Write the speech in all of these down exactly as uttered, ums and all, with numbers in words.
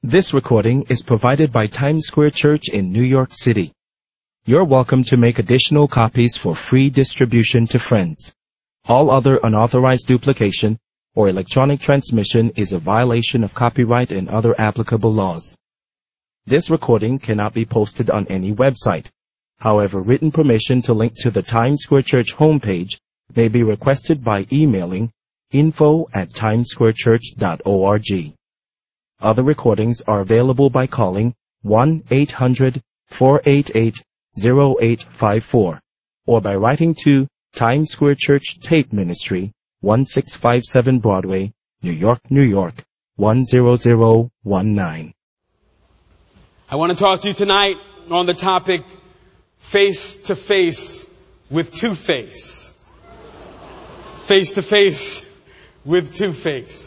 This recording is provided by Times Square Church in New York City. You're welcome to make additional copies for free distribution to friends. All other unauthorized duplication or electronic transmission is a violation of copyright and other applicable laws. This recording cannot be posted on any website. However, written permission to link to the Times Square Church homepage may be requested by emailing info at timessquarechurch dot org. Other recordings are available by calling one eight hundred four eight eight zero eight five four or by writing to Times Square Church Tape Ministry, one six five seven Broadway, New York, New York, one zero zero one nine. I want to talk to you tonight on the topic face to face with two-face. Face to face with two-face.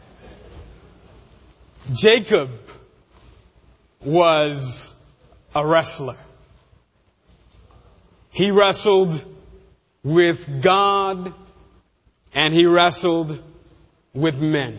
Jacob was a wrestler. He wrestled with God and he wrestled with men.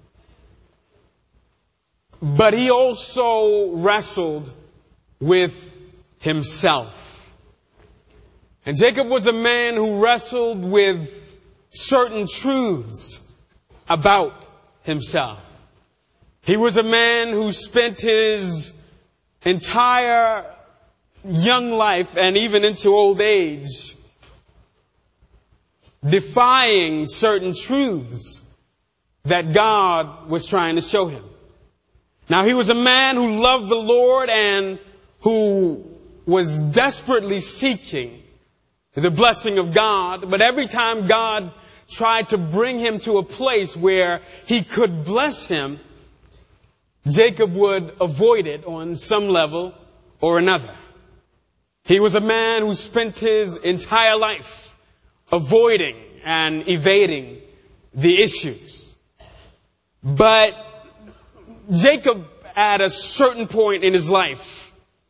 But he also wrestled with himself. And Jacob was a man who wrestled with certain truths about himself. He was a man who spent his entire young life and even into old age defying certain truths that God was trying to show him. Now, he was a man who loved the Lord and who was desperately seeking the blessing of God. But every time God tried to bring him to a place where he could bless him, Jacob would avoid it on some level or another. He was a man who spent his entire life avoiding and evading the issues. But Jacob, at a certain point in his life,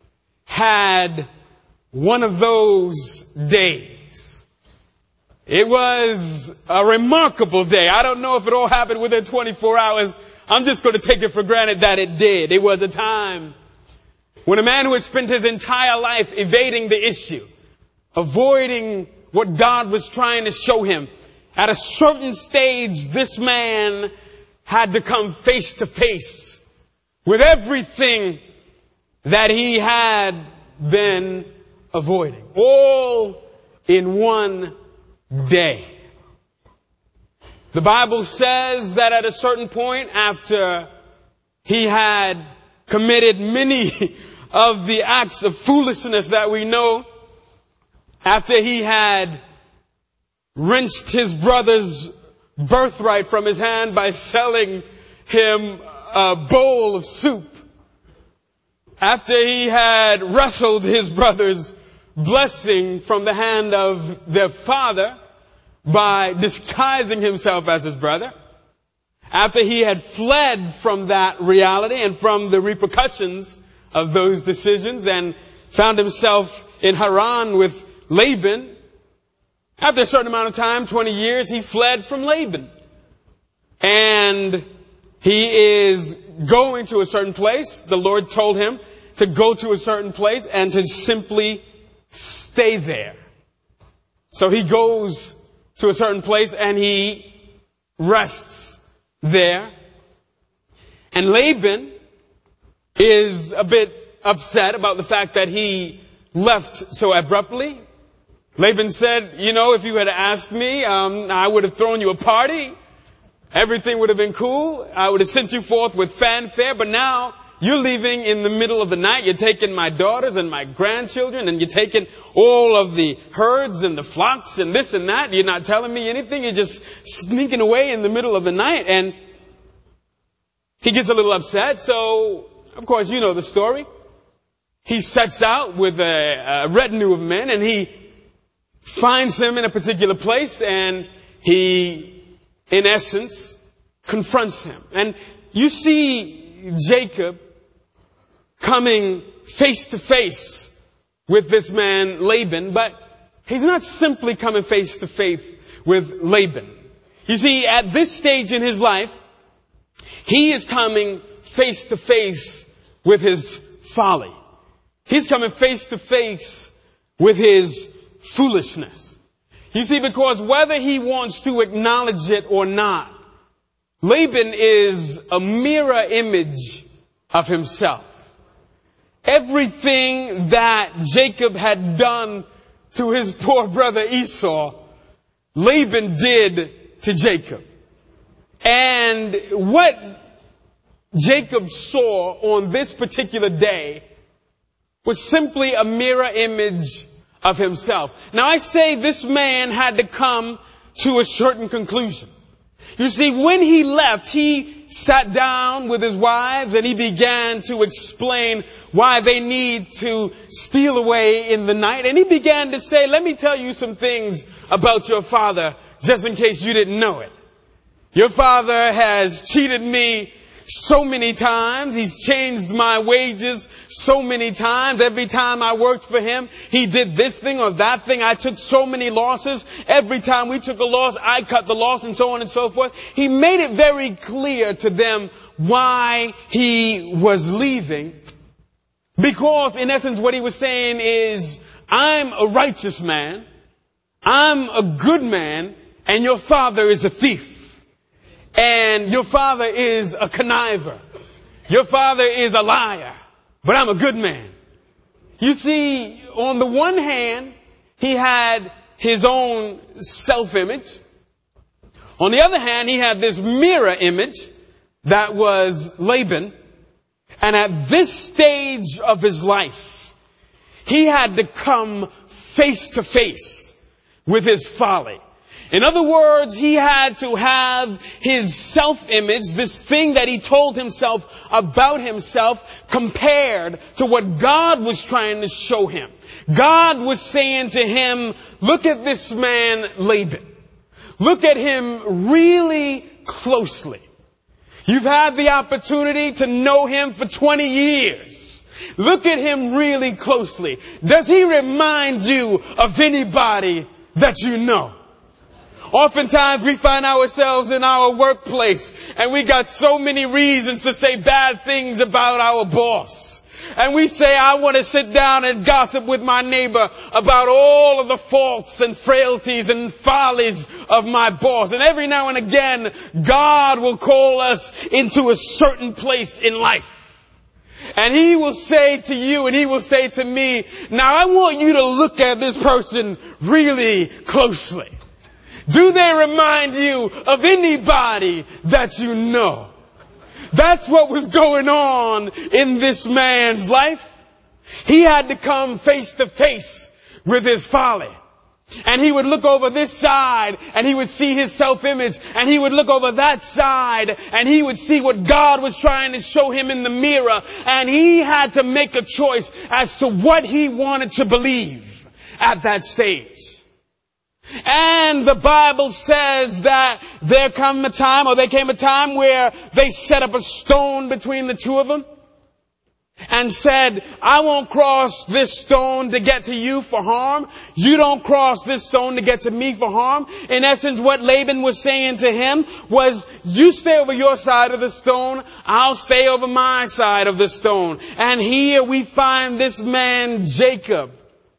had one of those days. It was a remarkable day. I don't know if it all happened within twenty-four hours. I'm just going to take it for granted that it did. It was a time when a man who had spent his entire life evading the issue, avoiding what God was trying to show him, at a certain stage, this man had to come face to face with everything that he had been avoiding, all in one day. The Bible says that at a certain point, after he had committed many of the acts of foolishness that we know, after he had wrenched his brother's birthright from his hand by selling him a bowl of soup, after he had wrestled his brother's blessing from the hand of their father by disguising himself as his brother, after he had fled from that reality and from the repercussions of those decisions and found himself in Haran with Laban, after a certain amount of time, twenty years, he fled from Laban. And he is going to a certain place. The Lord told him to go to a certain place and to simply stay there. So he goes to a certain place and he rests there. And Laban is a bit upset about the fact that he left so abruptly. Laban said, you know, if you had asked me, um, I would have thrown you a party. Everything would have been cool. I would have sent you forth with fanfare. But now you're leaving in the middle of the night. You're taking my daughters and my grandchildren, and you're taking all of the herds and the flocks and this and that. You're not telling me anything. You're just sneaking away in the middle of the night. And he gets a little upset. So, of course, you know the story. He sets out with a, a retinue of men, and he finds him in a particular place, and he, in essence, confronts him. And you see Jacob coming face to face with this man Laban, but he's not simply coming face to face with Laban. You see, at this stage in his life, he is coming face to face with his folly. He's coming face to face with his foolishness. You see, because whether he wants to acknowledge it or not, Laban is a mirror image of himself. Everything that Jacob had done to his poor brother Esau, Laban did to Jacob. And what Jacob saw on this particular day was simply a mirror image of himself. Now I say this man had to come to a certain conclusion. You see, when he left, he sat down with his wives and he began to explain why they need to steal away in the night. And he began to say, let me tell you some things about your father, just in case you didn't know it. Your father has cheated me so many times. He's changed my wages so many times. Every time I worked for him, he did this thing or that thing. I took so many losses. Every time we took a loss, I cut the loss, and so on and so forth. He made it very clear to them why he was leaving. Because in essence what he was saying is, I'm a righteous man, I'm a good man, and your father is a thief. And your father is a conniver. Your father is a liar. But I'm a good man. You see, on the one hand, he had his own self-image. On the other hand, he had this mirror image that was Laban. And at this stage of his life, he had to come face to face with his folly. In other words, he had to have his self-image, this thing that he told himself about himself, compared to what God was trying to show him. God was saying to him, look at this man Laban. Look at him really closely. You've had the opportunity to know him for twenty years. Look at him really closely. Does he remind you of anybody that you know? Oftentimes we find ourselves in our workplace and we got so many reasons to say bad things about our boss. And we say, I want to sit down and gossip with my neighbor about all of the faults and frailties and follies of my boss. And every now and again, God will call us into a certain place in life. And he will say to you and he will say to me, now I want you to look at this person really closely. Do they remind you of anybody that you know? That's what was going on in this man's life. He had to come face to face with his folly. And he would look over this side and he would see his self-image, and he would look over that side and he would see what God was trying to show him in the mirror. And he had to make a choice as to what he wanted to believe at that stage. And the Bible says that there come a time, or there came a time where they set up a stone between the two of them and said, I won't cross this stone to get to you for harm. You don't cross this stone to get to me for harm. In essence, what Laban was saying to him was, you stay over your side of the stone, I'll stay over my side of the stone. And here we find this man Jacob,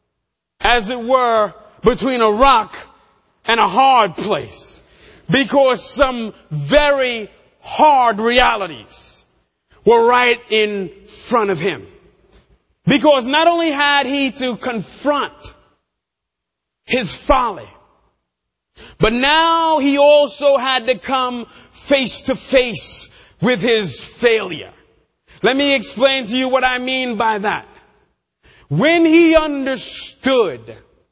as it were, between a rock and a hard place, because some very hard realities were right in front of him. Because not only had he to confront his folly, but now he also had to come face to face with his failure. Let me explain to you what I mean by that. When he understood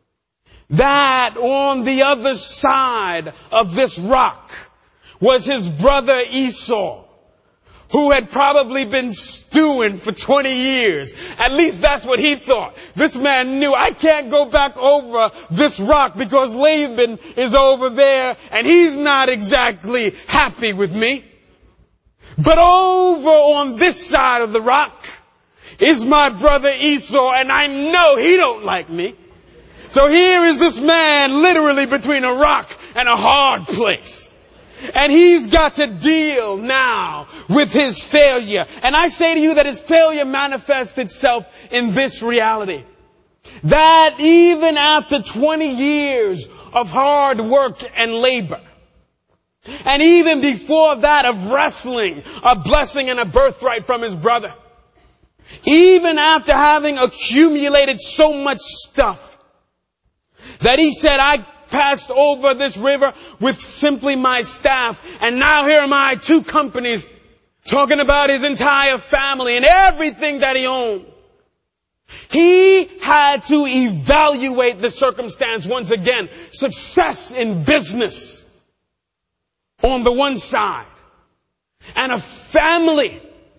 that on the other side of this rock was his brother Esau, who had probably been stewing for twenty years. At least that's what he thought. This man knew, I can't go back over this rock because Laban is over there and he's not exactly happy with me. But over on this side of the rock is my brother Esau, and I know he don't like me. So here is this man literally between a rock and a hard place. And he's got to deal now with his failure. And I say to you that his failure manifests itself in this reality. That even after twenty years of hard work and labor, and even before that of wrestling a blessing and a birthright from his brother, even after having accumulated so much stuff, that he said, I passed over this river with simply my staff, and now here am I, two companies, talking about his entire family and everything that he owned. He had to evaluate the circumstance once again. Success in business on the one side, and a family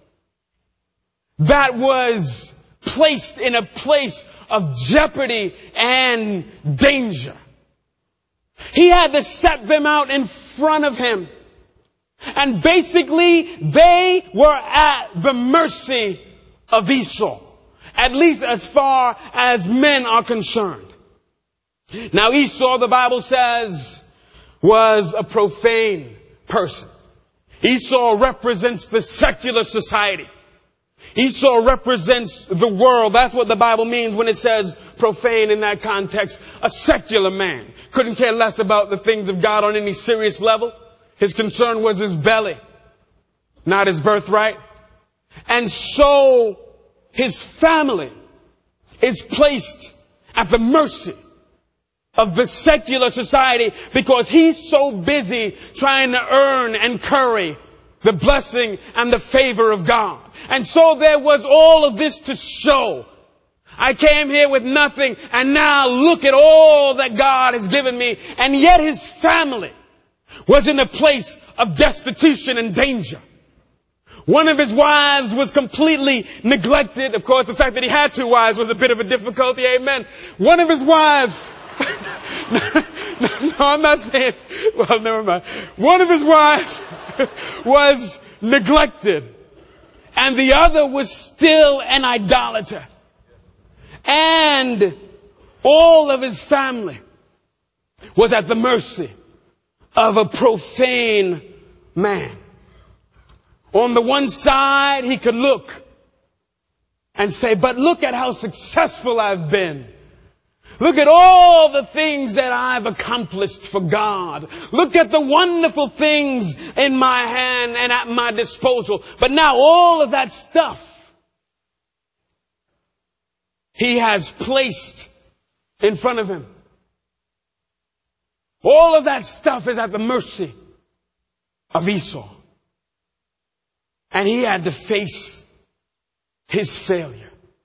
that was placed in a place of jeopardy and danger. He had to set them out in front of him. And basically, they were at the mercy of Esau, at least as far as men are concerned. Now, Esau, the Bible says, was a profane person. Esau represents the secular society. Esau represents the world. That's what the Bible means when it says profane in that context. A secular man. Couldn't care less about the things of God on any serious level. His concern was his belly, not his birthright. And so his family is placed at the mercy of the secular society because he's so busy trying to earn and curry the blessing and the favor of God. And so there was all of this to show. I came here with nothing, and now look at all that God has given me. And yet his family was in a place of destitution and danger. One of his wives was completely neglected. Of course, the fact that he had two wives was a bit of a difficulty. Amen. One of his wives... no, no, I'm not saying... Well, never mind. One of his wives was neglected, and the other was still an idolater. And all of his family was at the mercy of a profane man. On the one side, he could look and say, but look at how successful I've been. Look at all the things that I've accomplished for God. Look at the wonderful things in my hand and at my disposal. But now all of that stuff he has placed in front of him. All of that stuff is at the mercy of Esau. And he had to face his failure.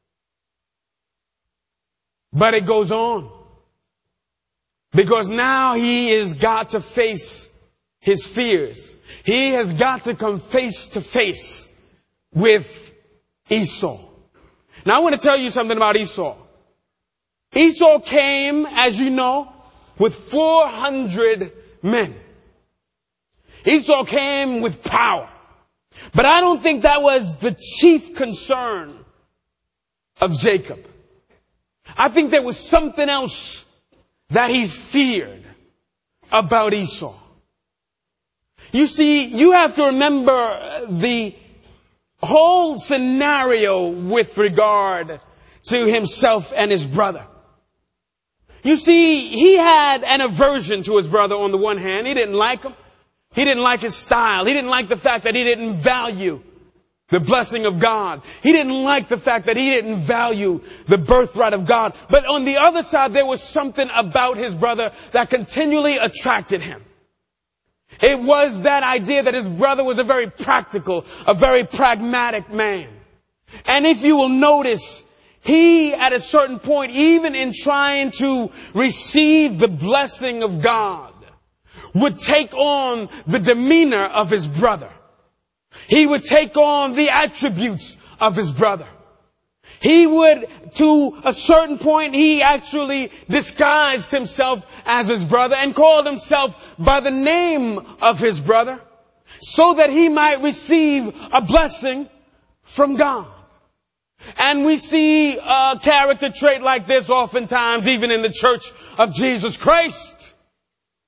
But it goes on. Because now he has got to face his fears. He has got to come face to face with Esau. Now I want to tell you something about Esau. Esau came, as you know, with four hundred men. Esau came with power. But I don't think that was the chief concern of Jacob. I think there was something else that he feared about Esau. You see, you have to remember the whole scenario with regard to himself and his brother. You see, he had an aversion to his brother on the one hand. He didn't like him. He didn't like his style. He didn't like the fact that he didn't value the blessing of God. He didn't like the fact that he didn't value the birthright of God. But on the other side, there was something about his brother that continually attracted him. It was that idea that his brother was a very practical, a very pragmatic man. And if you will notice, he, at a certain point, even in trying to receive the blessing of God, would take on the demeanor of his brother. He would take on the attributes of his brother. He would, to a certain point, he actually disguised himself as his brother and called himself by the name of his brother so that he might receive a blessing from God. And we see a character trait like this oftentimes even in the church of Jesus Christ,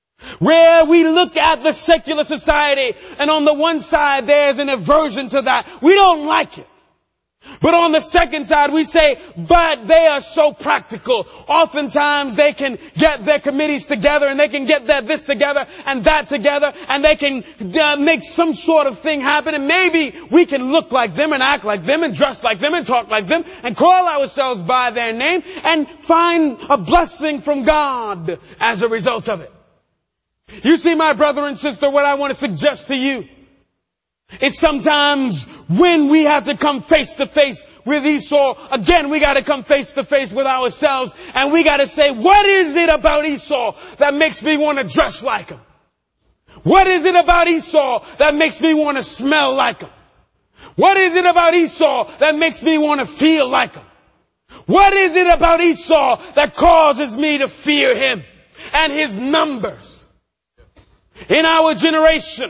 where we look at the secular society, and on the one side there's an aversion to that. We don't like it. But on the second side, we say, but they are so practical. Oftentimes they can get their committees together and they can get that this together and that together and they can uh, make some sort of thing happen. And maybe we can look like them and act like them and dress like them and talk like them and call ourselves by their name and find a blessing from God as a result of it. You see, my brother and sister, what I want to suggest to you, it's sometimes when we have to come face to face with Esau, again, we got to come face to face with ourselves and we got to say, what is it about Esau that makes me want to dress like him? What is it about Esau that makes me want to smell like him? What is it about Esau that makes me want to feel like him? What is it about Esau that causes me to fear him and his numbers? In our generation,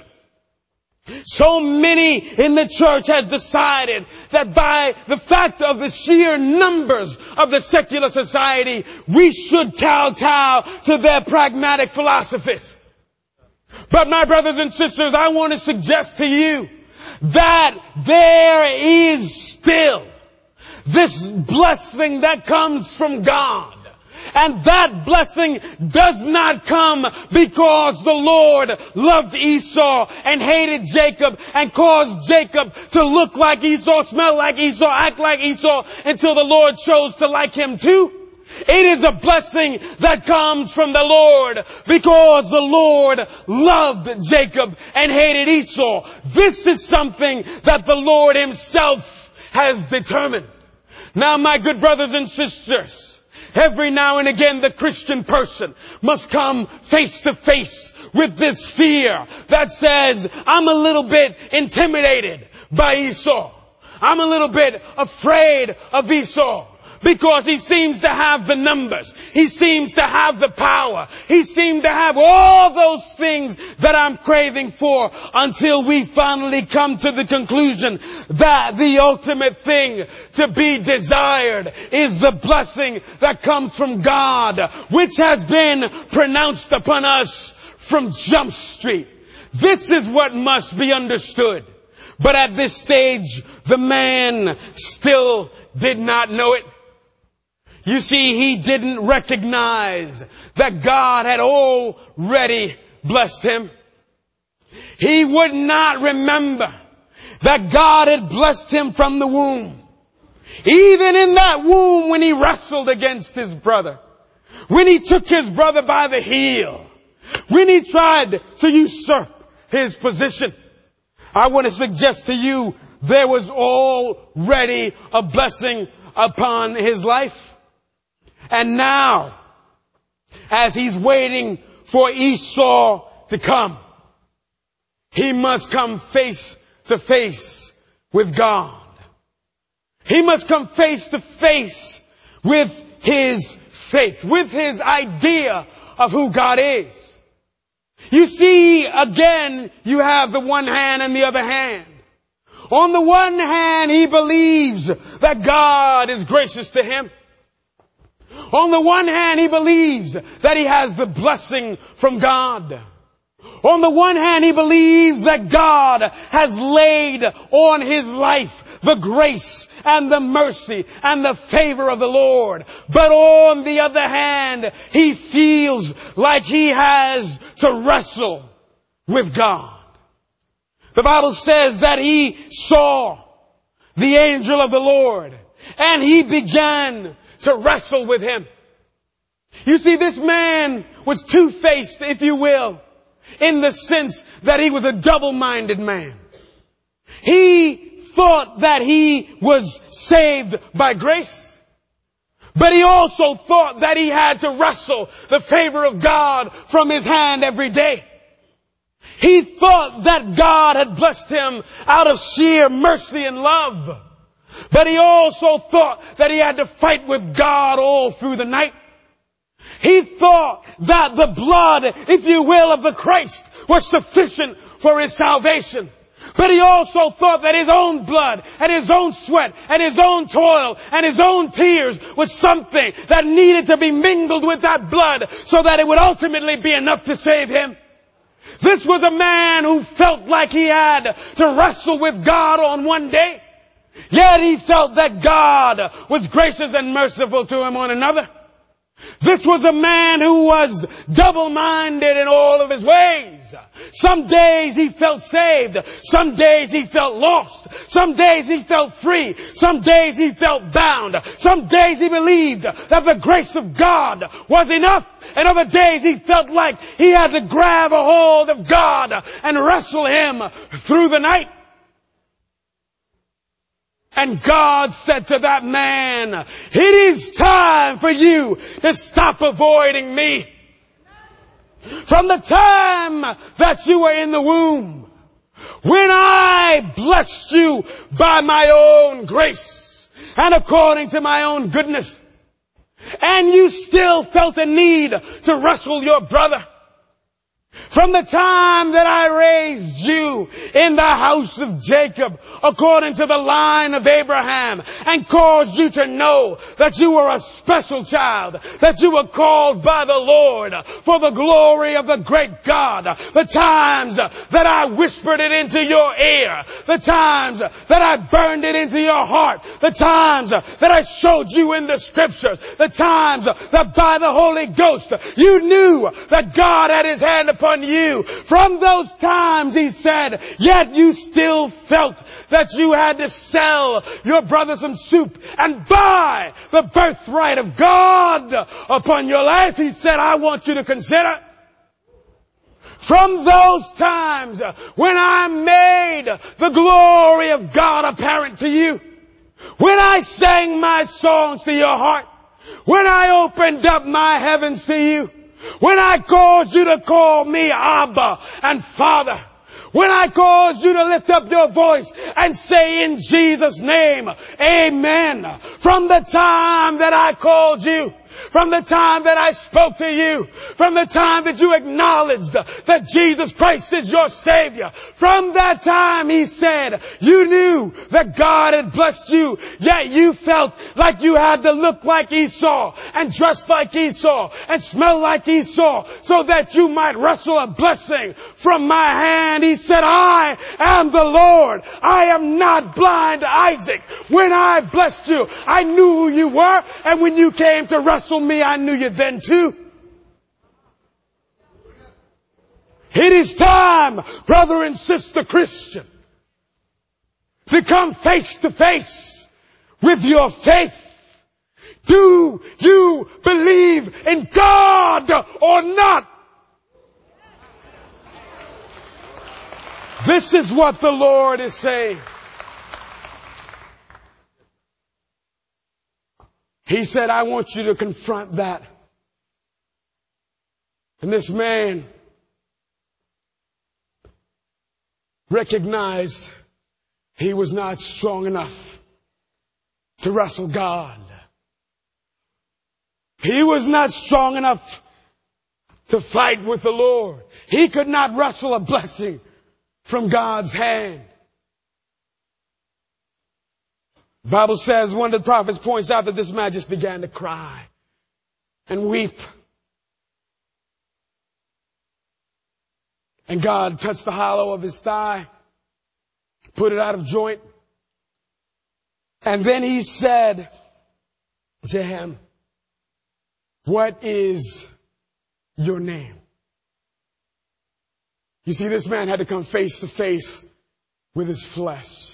so many in the church has decided that by the fact of the sheer numbers of the secular society, we should kowtow to their pragmatic philosophies. But my brothers and sisters, I want to suggest to you that there is still this blessing that comes from God. And that blessing does not come because the Lord loved Esau and hated Jacob and caused Jacob to look like Esau, smell like Esau, act like Esau until the Lord chose to like him too. It is a blessing that comes from the Lord because the Lord loved Jacob and hated Esau. This is something that the Lord himself has determined. Now, my good brothers and sisters, every now and again, the Christian person must come face to face with this fear that says, I'm a little bit intimidated by Esau. I'm a little bit afraid of Esau because he seems to have the numbers. He seems to have the power. He seems to have all those things that I'm craving for, until we finally come to the conclusion that the ultimate thing to be desired is the blessing that comes from God, which has been pronounced upon us from Jump Street. This is what must be understood. But at this stage, the man still did not know it. You see, he didn't recognize that God had already blessed him. He would not remember that God had blessed him from the womb. Even in that womb, when he wrestled against his brother, when he took his brother by the heel, when he tried to usurp his position, I want to suggest to you there was already a blessing upon his life. And now, as he's waiting for Esau to come, he must come face to face with God. He must come face to face with his faith, with his idea of who God is. You see, again, you have the one hand and the other hand. On the one hand, he believes that God is gracious to him. On the one hand, he believes that he has the blessing from God. On the one hand, he believes that God has laid on his life the grace and the mercy and the favor of the Lord. But on the other hand, he feels like he has to wrestle with God. The Bible says that he saw the angel of the Lord and he began to wrestle with him. You see, this man was two-faced, if you will, in the sense that he was a double-minded man. He thought that he was saved by grace, but he also thought that he had to wrestle the favor of God from his hand every day. He thought that God had blessed him out of sheer mercy and love. But he also thought that he had to fight with God all through the night. He thought that the blood, if you will, of the Christ was sufficient for his salvation. But he also thought that his own blood and his own sweat and his own toil and his own tears was something that needed to be mingled with that blood so that it would ultimately be enough to save him. This was a man who felt like he had to wrestle with God on one day. Yet he felt that God was gracious and merciful to him on another. This was a man who was double-minded in all of his ways. Some days he felt saved. Some days he felt lost. Some days he felt free. Some days he felt bound. Some days he believed that the grace of God was enough. And other days he felt like he had to grab a hold of God and wrestle him through the night. And God said to that man, it is time for you to stop avoiding me. From the time that you were in the womb, when I blessed you by my own grace and according to my own goodness, and you still felt a need to wrestle your brother. From the time that I raised you in the house of Jacob, according to the line of Abraham, and caused you to know that you were a special child, that you were called by the Lord for the glory of the great God, the times that I whispered it into your ear, the times that I burned it into your heart, the times that I showed you in the scriptures, the times that by the Holy Ghost you knew that God had his hand upon you. From those times, he said, yet you still felt that you had to sell your brother some soup and buy the birthright of God upon your life. He said, I want you to consider. From those times when I made the glory of God apparent to you, when I sang my songs to your heart, when I opened up my heavens to you, when I caused you to call me Abba and Father, when I caused you to lift up your voice and say in Jesus' name, Amen. From the time that I called you, from the time that I spoke to you, from the time that you acknowledged that Jesus Christ is your Savior, from that time, he said, you knew that God had blessed you, yet you felt like you had to look like Esau and dress like Esau and smell like Esau so that you might wrestle a blessing from my hand. He said, I am the Lord. I am not blind Isaac. When I blessed you, I knew who you were, and when you came to wrestle me, I knew you then too. It is time, brother and sister Christian, to come face to face with your faith. Do you believe in God or not? This is what the Lord is saying. He said, I want you to confront that. And this man recognized he was not strong enough to wrestle God. He was not strong enough to fight with the Lord. He could not wrestle a blessing from God's hand. The Bible says one of the prophets points out that this man just began to cry and weep. And God touched the hollow of his thigh, put it out of joint. And then he said to him, what is your name? You see, this man had to come face to face with his flesh.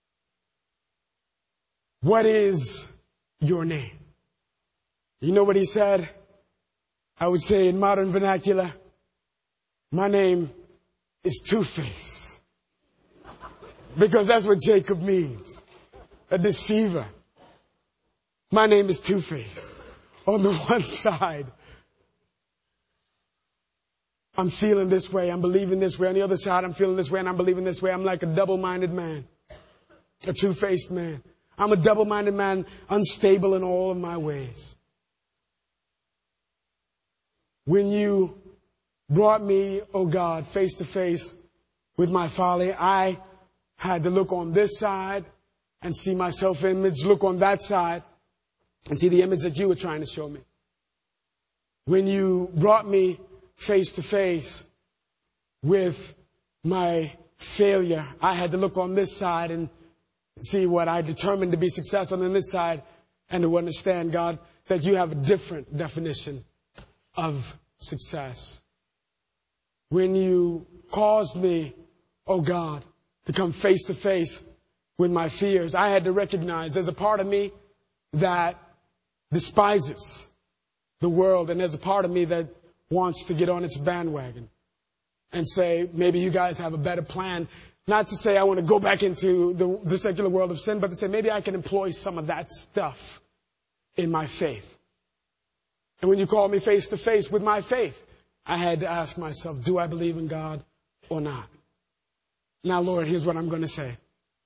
What is your name? You know what he said? I would say in modern vernacular, my name is Two-Face. Because that's what Jacob means. A deceiver. My name is Two-Face. On the one side, I'm feeling this way, I'm believing this way. On the other side, I'm feeling this way and I'm believing this way. I'm like a double-minded man. A two-faced man. I'm a double-minded man, unstable in all of my ways. When you brought me, oh God, face to face with my folly, I had to look on this side and see my self-image, look on that side and see the image that you were trying to show me. When you brought me face to face with my failure. I had to look on this side and see what I determined to be successful on this side, and to understand, God, that you have a different definition of success. When you caused me, oh God, to come face to face with my fears, I had to recognize there's a part of me that despises the world, and there's a part of me that wants to get on its bandwagon and say, maybe you guys have a better plan. Not to say I want to go back into the, the secular world of sin, but to say maybe I can employ some of that stuff in my faith. And when you call me face to face with my faith, I had to ask myself, do I believe in God or not? Now, Lord, here's what I'm going to say.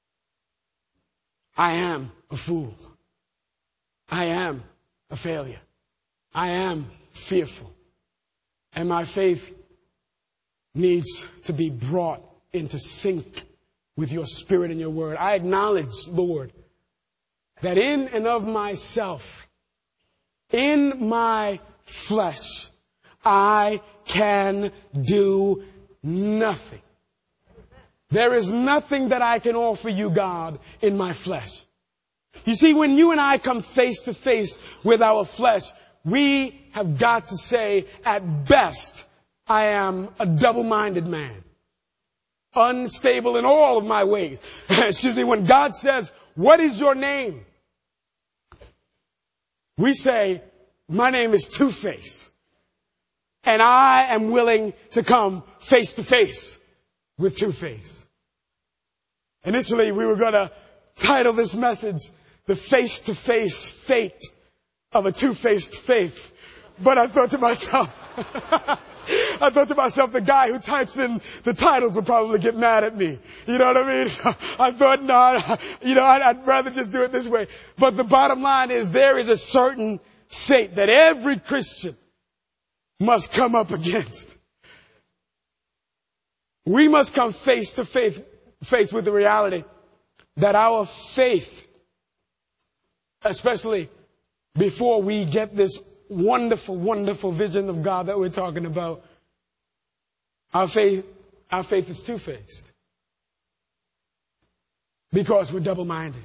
I am a fool. I am a failure. I am fearful. And my faith needs to be brought into sync with your spirit and your word. I acknowledge, Lord, that in and of myself, in my flesh, I can do nothing. There is nothing that I can offer you, God, in my flesh. You see, when you and I come face to face with our flesh, we have got to say, at best, I am a double-minded man. Unstable in all of my ways. Excuse me, when God says, what is your name? We say, my name is Two-Face. And I am willing to come face to face with Two-Face. Initially, we were going to title this message, The Face-to-Face Fate of a Two-Faced Faith. But I thought to myself, I thought to myself, the guy who types in the titles would probably get mad at me. You know what I mean? So I thought, no, you know, I'd, I'd rather just do it this way. But the bottom line is there is a certain fate that every Christian must come up against. We must come face to face, face with the reality that our faith, especially before we get this wonderful, wonderful vision of God that we're talking about, our faith, our faith is two-faced. Because we're double-minded.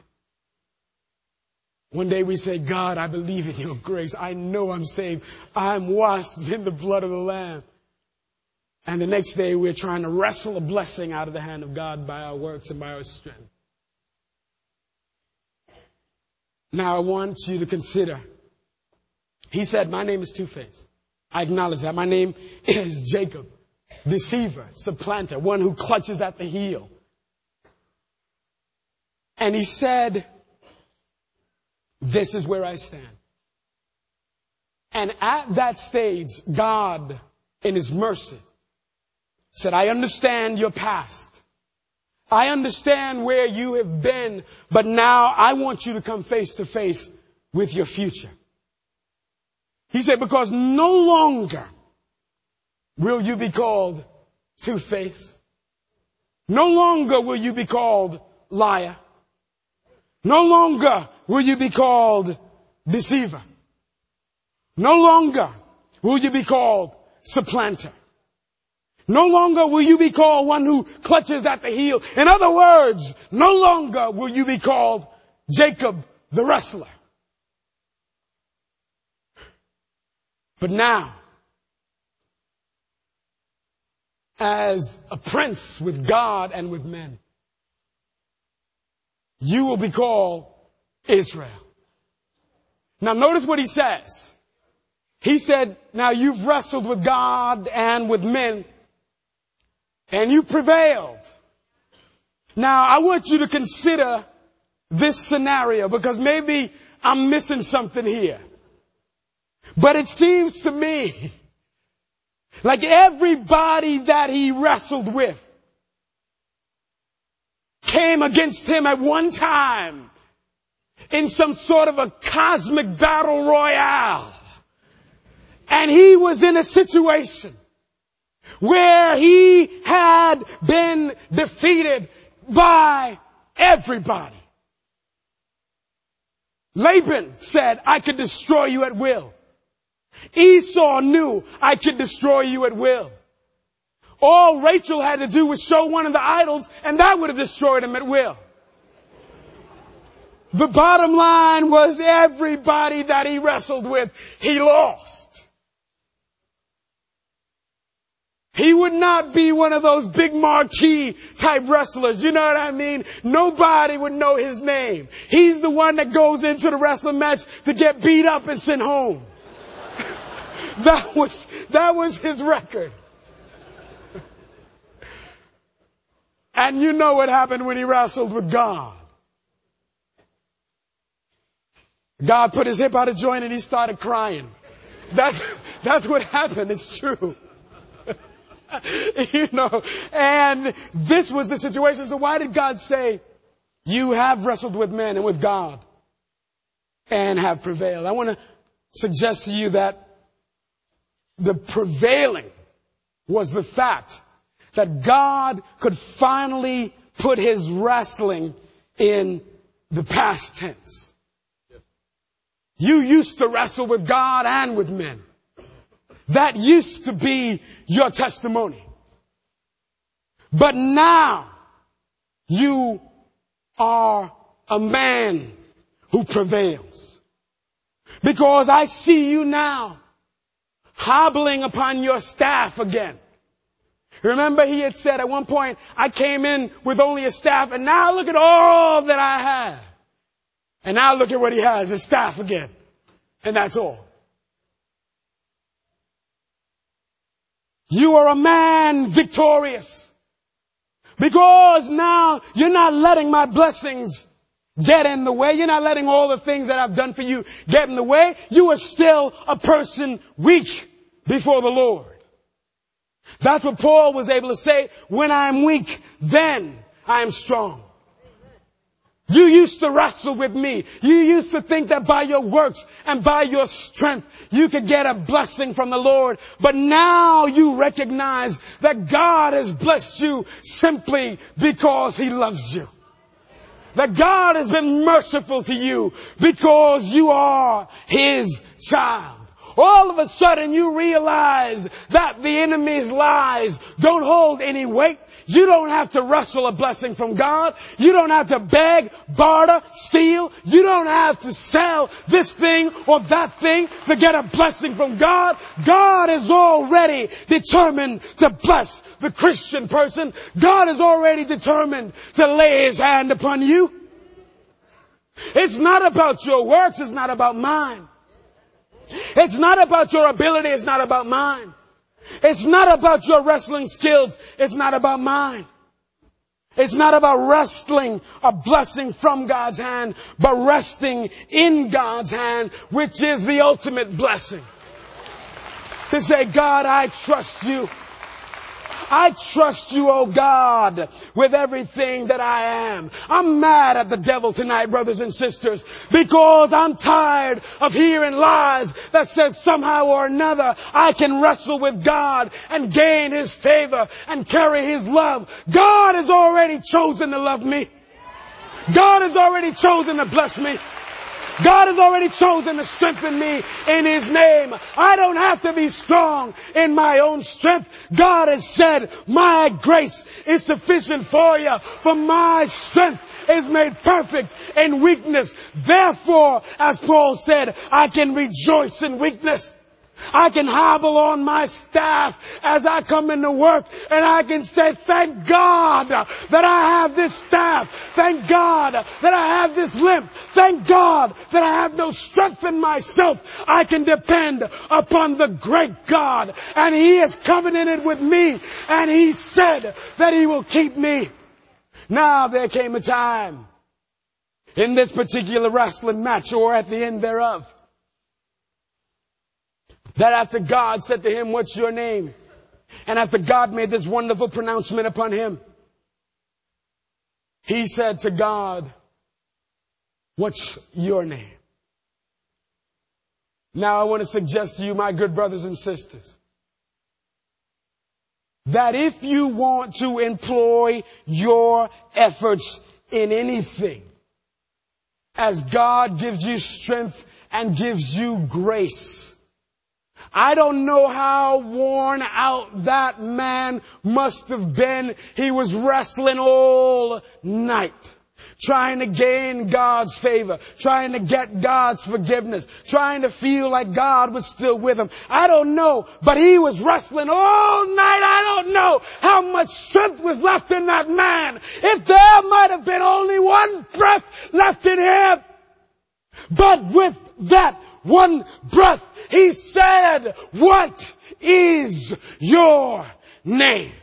One day we say, God, I believe in your grace. I know I'm saved. I'm washed in the blood of the Lamb. And the next day we're trying to wrestle a blessing out of the hand of God by our works and by our strength. Now I want you to consider. He said, my name is Two-Faced. I acknowledge that. My name is Jacob, deceiver, supplanter, one who clutches at the heel. And he said, this is where I stand. And at that stage, God, in His mercy, said, I understand your past. I understand where you have been, but now I want you to come face to face with your future. He said, because no longer will you be called Two-Faced. No longer will you be called liar. No longer will you be called deceiver. No longer will you be called supplanter. No longer will you be called one who clutches at the heel. In other words, no longer will you be called Jacob the wrestler. But now, as a prince with God and with men, you will be called Israel. Now notice what he says. He said, now you've wrestled with God and with men, and you prevailed. Now I want you to consider this scenario, because maybe I'm missing something here. But it seems to me like everybody that he wrestled with came against him at one time in some sort of a cosmic battle royale. And he was in a situation where he had been defeated by everybody. Laban said, I could destroy you at will. Esau knew I could destroy you at will. All Rachel had to do was show one of the idols, and that would have destroyed him at will. The bottom line was everybody that he wrestled with, he lost. He would not be one of those big marquee type wrestlers. You know what I mean? Nobody would know his name. He's the one that goes into the wrestling match to get beat up and sent home. That was, that was his record. And you know what happened when he wrestled with God. God put his hip out of joint and he started crying. That's, that's what happened. It's true. You know, and this was the situation. So why did God say, you have wrestled with men and with God and have prevailed? I want to suggest to you that the prevailing was the fact that God could finally put his wrestling in the past tense. You used to wrestle with God and with men. That used to be your testimony. But now you are a man who prevails. Because I see you now hobbling upon your staff again. Remember, he had said at one point, I came in with only a staff, and now look at all that I have. And now look at what he has, his staff again. And that's all. You are a man victorious. Because now you're not letting my blessings get in the way. You're not letting all the things that I've done for you get in the way. You are still a person weak before the Lord. That's what Paul was able to say. When I am weak, then I am strong. You used to wrestle with me. You used to think that by your works and by your strength, you could get a blessing from the Lord. But now you recognize that God has blessed you simply because he loves you. That God has been merciful to you because you are his child. All of a sudden you realize that the enemy's lies don't hold any weight. You don't have to wrestle a blessing from God. You don't have to beg, barter, steal. You don't have to sell this thing or that thing to get a blessing from God. God is already determined to bless the Christian person. God is already determined to lay his hand upon you. It's not about your works. It's not about mine. It's not about your ability. It's not about mine. It's not about your wrestling skills. It's not about mine. It's not about wrestling a blessing from God's hand, but resting in God's hand, which is the ultimate blessing. To say, God, I trust you. I trust you, oh God, with everything that I am. I'm mad at the devil tonight, brothers and sisters, because I'm tired of hearing lies that says somehow or another I can wrestle with God and gain his favor and carry his love. God has already chosen to love me. God has already chosen to bless me. God has already chosen to strengthen me in his name. I don't have to be strong in my own strength. God has said, my grace is sufficient for you, for my strength is made perfect in weakness. Therefore, as Paul said, I can rejoice in weakness. I can hobble on my staff as I come into work, and I can say, thank God that I have this staff. Thank God that I have this limp. Thank God that I have no strength in myself. I can depend upon the great God, and he has covenanted with me, and he said that he will keep me. Now there came a time in this particular wrestling match, or at the end thereof, that after God said to him, what's your name? And after God made this wonderful pronouncement upon him, he said to God, what's your name? Now I want to suggest to you, my good brothers and sisters, that if you want to employ your efforts in anything, as God gives you strength and gives you grace, I don't know how worn out that man must have been. He was wrestling all night, trying to gain God's favor, trying to get God's forgiveness, trying to feel like God was still with him. I don't know, but he was wrestling all night. I don't know how much strength was left in that man. If there might have been only one breath left in him. But with that one breath, he said, "What is your name?"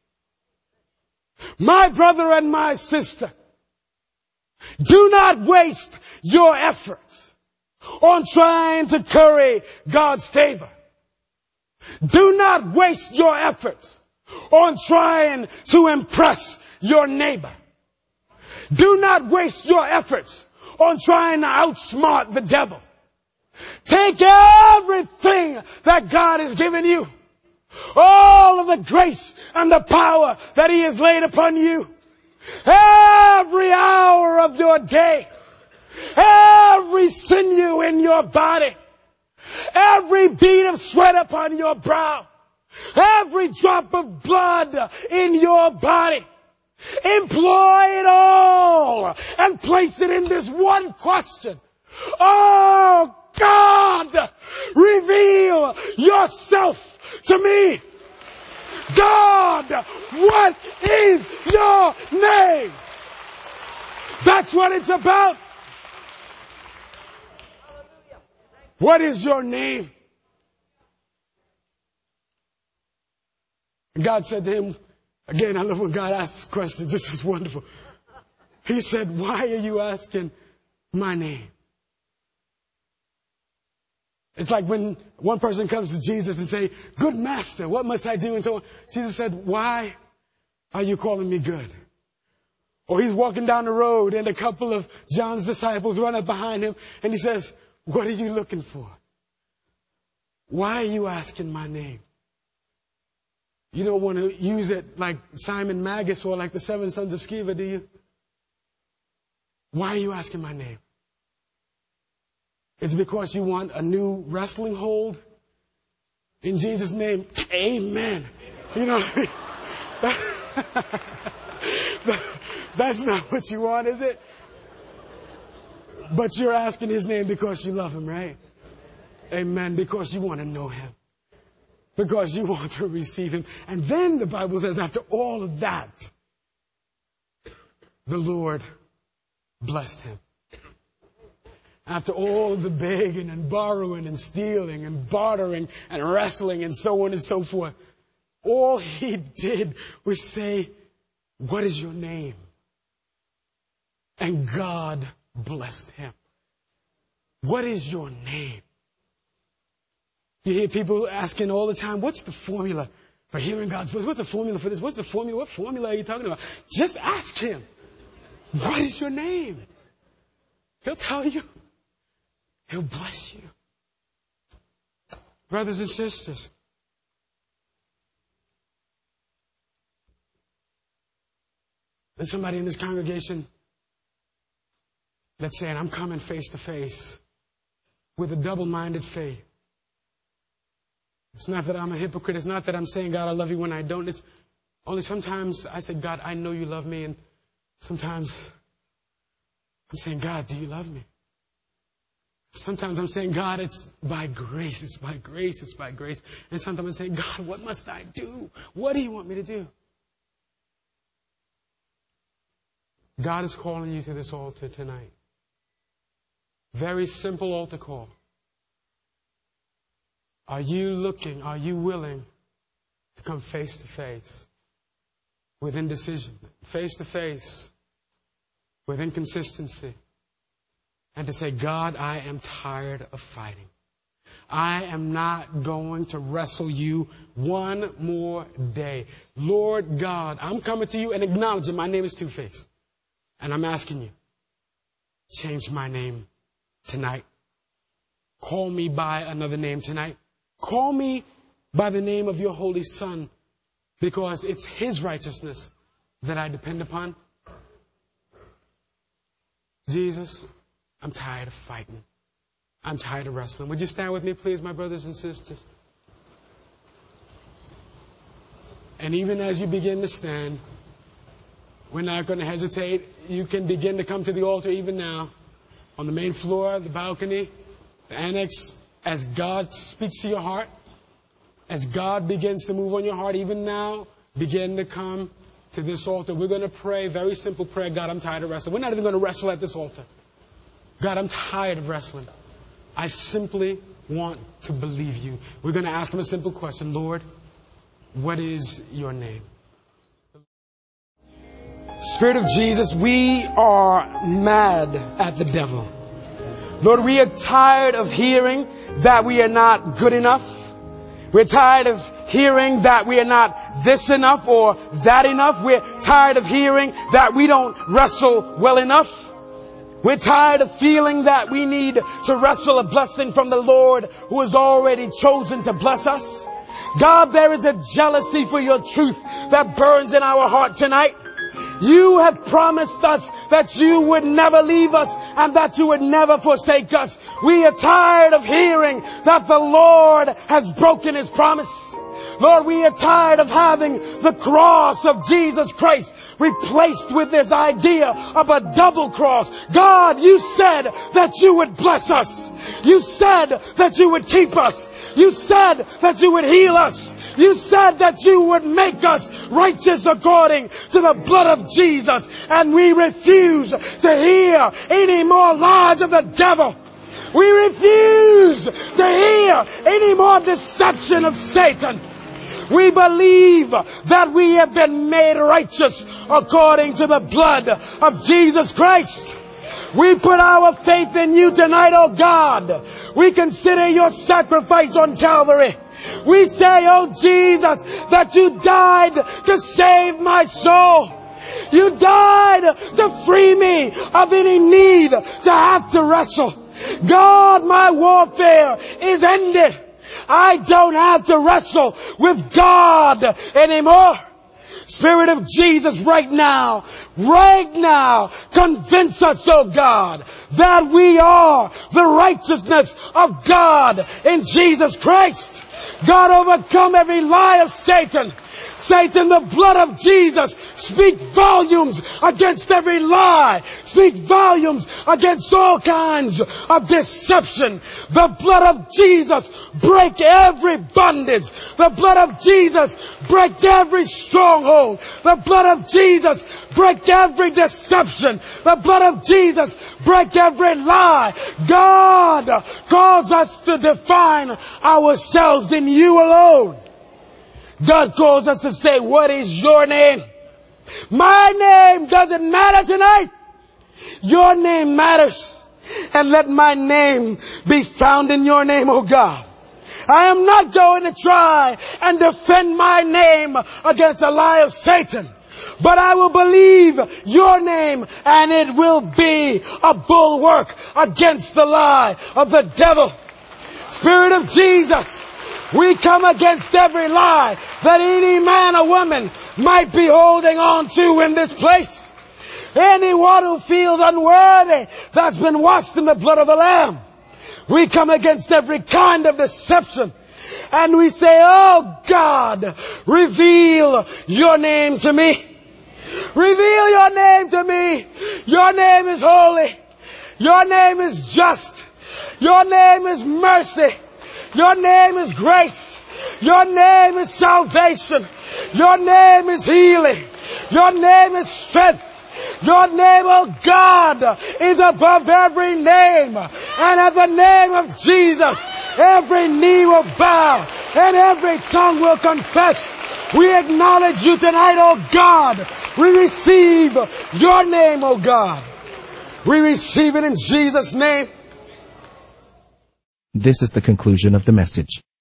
My brother and my sister, do not waste your efforts on trying to curry God's favor. Do not waste your efforts on trying to impress your neighbor. Do not waste your efforts on trying to outsmart the devil. Take everything that God has given you, all of the grace and the power that He has laid upon you, every hour of your day, every sinew in your body, every bead of sweat upon your brow, every drop of blood in your body. Employ it all and place it in this one question. Oh God, reveal yourself to me. God, what is your name? That's what it's about. What is your name? And God said to him, again, I love when God asks questions. This is wonderful. He said, "Why are you asking my name?" It's like when one person comes to Jesus and say, "Good master, what must I do?" And so on. Jesus said, "Why are you calling me good?" Or he's walking down the road and a couple of John's disciples run up behind him and he says, "What are you looking for? Why are you asking my name?" You don't want to use it like Simon Magus or like the seven sons of Sceva, do you? Why are you asking my name? It's because you want a new wrestling hold? In Jesus' name, amen. You know what I mean? That's not what you want, is it? But you're asking His name because you love Him, right? Amen. Because you want to know Him. Because you want to receive Him. And then the Bible says after all of that, the Lord blessed him. After all of the begging and borrowing and stealing and bartering and wrestling and so on and so forth, all he did was say, "What is your name?" And God blessed him. What is your name? You hear people asking all the time, what's the formula for hearing God's voice? What's the formula for this? What's the formula? What formula are you talking about? Just ask Him, what is your name? He'll tell you. He'll bless you. Brothers and sisters, there's somebody in this congregation that's saying, "I'm coming face to face with a double-minded faith." It's not that I'm a hypocrite. It's not that I'm saying, "God, I love you," when I don't. It's only sometimes I say, "God, I know you love me." And sometimes I'm saying, "God, do you love me?" Sometimes I'm saying, "God, it's by grace. It's by grace. It's by grace." And sometimes I'm saying, "God, what must I do? What do you want me to do?" God is calling you to this altar tonight. Very simple altar call. Are you looking, are you willing to come face to face with indecision, face to face with inconsistency, and to say, "God, I am tired of fighting. I am not going to wrestle you one more day. Lord God, I'm coming to you and acknowledging my name is Two-Face. And I'm asking you, change my name tonight. Call me by another name tonight. Call me by the name of your Holy Son, because it's His righteousness that I depend upon. Jesus, I'm tired of fighting. I'm tired of wrestling. Would you stand with me, please, my brothers and sisters? And even as you begin to stand, we're not going to hesitate. You can begin to come to the altar even now, on the main floor, the balcony, the annex, as God speaks to your heart, as God begins to move on your heart, even now, begin to come to this altar. We're going to pray, very simple prayer. God, I'm tired of wrestling. We're not even going to wrestle at this altar. God, I'm tired of wrestling. I simply want to believe you. We're going to ask him a simple question. Lord, what is your name? Spirit of Jesus, we are mad at the devil. Lord, we are tired of hearing that we are not good enough. We're tired of hearing that we are not this enough or that enough. We're tired of hearing that we don't wrestle well enough. We're tired of feeling that we need to wrestle a blessing from the Lord who has already chosen to bless us. God, there is a jealousy for your truth that burns in our heart tonight. You have promised us that you would never leave us and that you would never forsake us. We are tired of hearing that the Lord has broken his promise. Lord, we are tired of having the cross of Jesus Christ replaced with this idea of a double cross. God, you said that you would bless us. You said that you would keep us. You said that you would heal us. You said that you would make us righteous according to the blood of Jesus. And we refuse to hear any more lies of the devil. We refuse to hear any more deception of Satan. We believe that we have been made righteous according to the blood of Jesus Christ. We put our faith in you tonight, oh God. We consider your sacrifice on Calvary. We say, oh Jesus, that you died to save my soul. You died to free me of any need to have to wrestle. God, my warfare is ended. I don't have to wrestle with God anymore. Spirit of Jesus, right now, right now, convince us, oh God, that we are the righteousness of God in Jesus Christ. God, overcome every lie of Satan. Satan, the blood of Jesus, speak volumes against every lie. Speak volumes against all kinds of deception. The blood of Jesus, break every bondage. The blood of Jesus, break every stronghold. The blood of Jesus, break every deception. The blood of Jesus, break every lie. God calls us to define ourselves in you alone. God calls us to say, what is your name? My name doesn't matter tonight. Your name matters. And let my name be found in your name, oh God. I am not going to try and defend my name against the lie of Satan. But I will believe your name and it will be a bulwark against the lie of the devil. Spirit of Jesus, we come against every lie that any man or woman might be holding on to in this place. Anyone who feels unworthy that's been washed in the blood of the Lamb. We come against every kind of deception. And we say, oh God, reveal your name to me. Reveal your name to me. Your name is holy. Your name is just. Your name is mercy. Your name is grace. Your name is salvation. Your name is healing. Your name is strength. Your name, oh God, is above every name. And at the name of Jesus, every knee will bow and every tongue will confess. We acknowledge you tonight, oh God. We receive your name, oh God. We receive it in Jesus' name. This is the conclusion of the message.